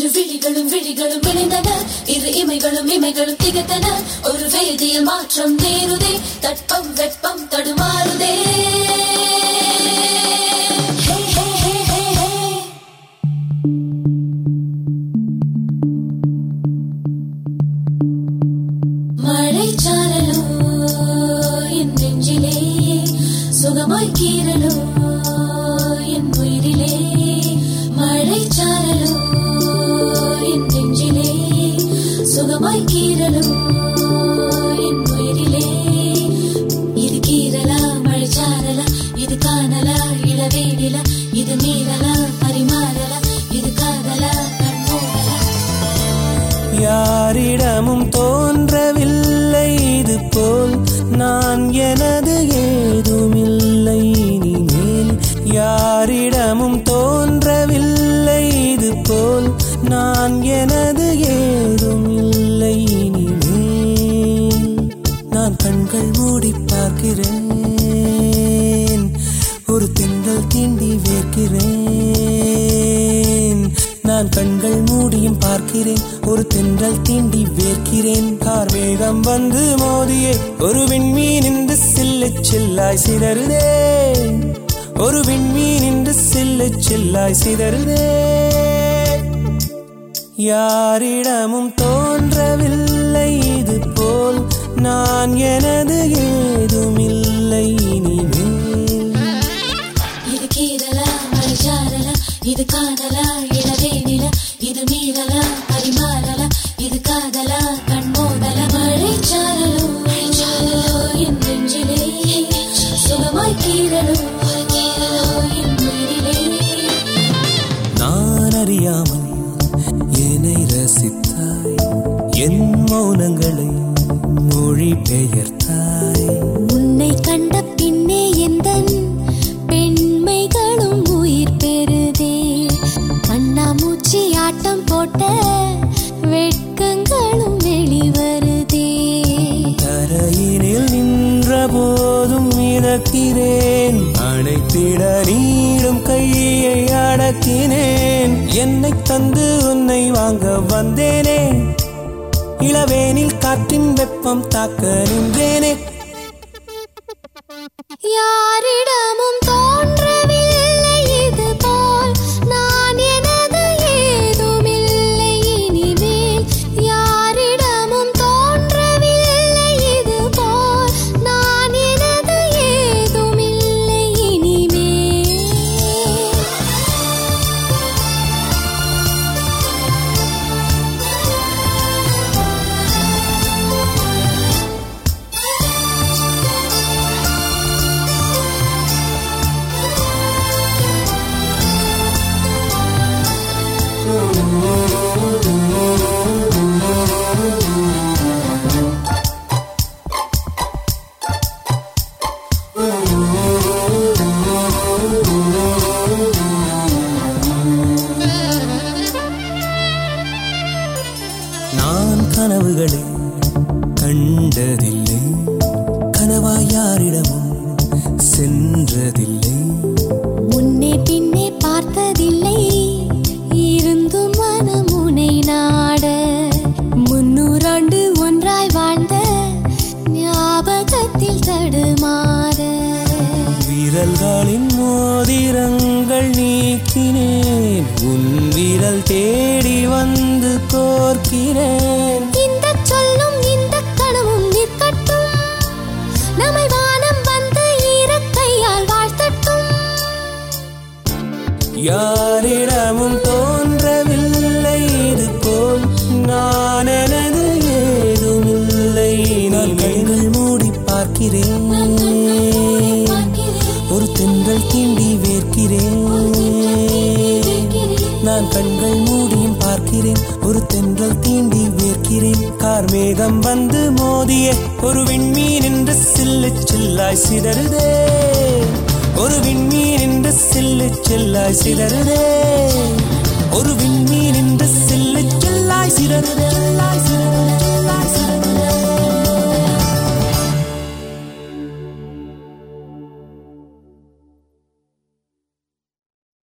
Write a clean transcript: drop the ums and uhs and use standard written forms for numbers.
இரு விழிகளும் விழிகளும் இணைந்தன, இரு இமைகளும் இமைகளும் திகத்தன. ஒரு வேதியில் மாற்றம் நேருதே, தட்பம் வெப்பம் தடுமாறுதே. மழை சாரலோ என் நெஞ்சிலே, சுகமாய் கீரலோ என் உயிரிலே. மழை சாரலோ என் நெஞ்சிலே, சுகமாய் கீரலோ என் உயிரிலே. இது கீரலா மழை சாரலா, இது காணலா இளவேனிலா, இது மீறலா பரிமாறலா, இது காதலா கண்மூடலா. யாரிடமும் தோன்றவில்லை இது போல் நான், எனது ஏதுமில்லை இனிமேல். யாரிடமும் தோன்றவில்லை இது போல் நான், எனது ஏதுமில்லை இனிமேல். நான் கண்கள் மூடி பார்க்கிறேன், ஒரு தென்றல் தீண்டி வேர்க்கிறேன். நான் கண்கள் மூடியும் பார்க்கிறேன், ஒரு தென்றல் தீண்டி வேர்க்கிறேன். கார்மேகம் வந்து மோதியே ஒரு விண்மீன் என்று சில்லு சில்லாய் சிதறுதே. ஒரு விண்மீன் என்று சில்லு சில்லாய் சிதறுதே. யாரிடமும் தோன்றவில்லை இது போல் நான், எனது ஏதுமில்லை இனிமேல். இது கீரலா மழை சாரலா, இது காதலா இளவேனிலா, இது மீறலா பரிமாறலா, இது காதலா கண்மோதலா. மழை சாரலோ என் நெஞ்சிலே, சுகமாய் கீரலோ என் உயிரிலே. நான் அறியாமல் என்னை ரசித்தாய், என் மௌனங்களை மொழி பெயர்த்தாய். உன்னை கண்ட பின்னே எந்தன் பெண்மைகளும் உயிர் பெறுதே. கண்ணாமூச்சி ஆட்டம் போட்ட வெட்கங்களும் வெளிவருதே. தரையினில் நின்ற போதும் மிதக்கிறேன், அணைத்திட நீடும் கையை அடக்கினேன். என்னை தந்து உன்னை வாங்க வந்தேனே, இளவேனில் காற்றின் வெப்பம் தாக்க நின்றேனே. யாரிடமும் தோன்றவில்லை இது போல் நான், எனது ஏதுமில்லை இனிமேல். யாரிடமும் தோன்றவில்லை இது போல் நான், எனது ஏதுமில்லை இனிமேல். நான் கனவுகளை கண்டதில்லை, கனவாய் யாரிடமும் சென்றதில்லை. முன்னே பின்னே பார்த்ததில்லை, இருந்தும் மனமுனை நாட. 300 ஆண்டு ஒன்றாய் வாழ்ந்த ஞாபகத்தில் தடுமாற. விரல்களின் மோதிரங்கள் நீக்கினேன், உன் விரல் தேடி வந்து கோர்க்கிறேன். இந்த சொல்லும் இந்த கனவும் நிற்கட்டும், நம்மை வானம் வந்து ஈரக்கையால் வாழ்த்தட்டும். யாரிடமும் தோன்றவில்லை இது போல் நான், எனது ஏதுமில்லை. நான் கண்கள் மூடி பார்க்கிறேன், ஒரு தென்றல் தீண்டி வேர்க்கிறேன். நான் கண்கள் மூடியும் பார்க்கிறேன், ஒரு தென்றல் தீண்டி வேர்க்கிறேன். கார்மேகம் வந்து மோதிய ஒரு விண்மீன் என்று சில்லு சில்லாய் சிதறுதே. ஒரு விண்மீன் என்று சில்லு சில்லாய் சிதறுதே. ஒரு விண்மீன் என்று சில்லு சில்லாய் சிதறுதே.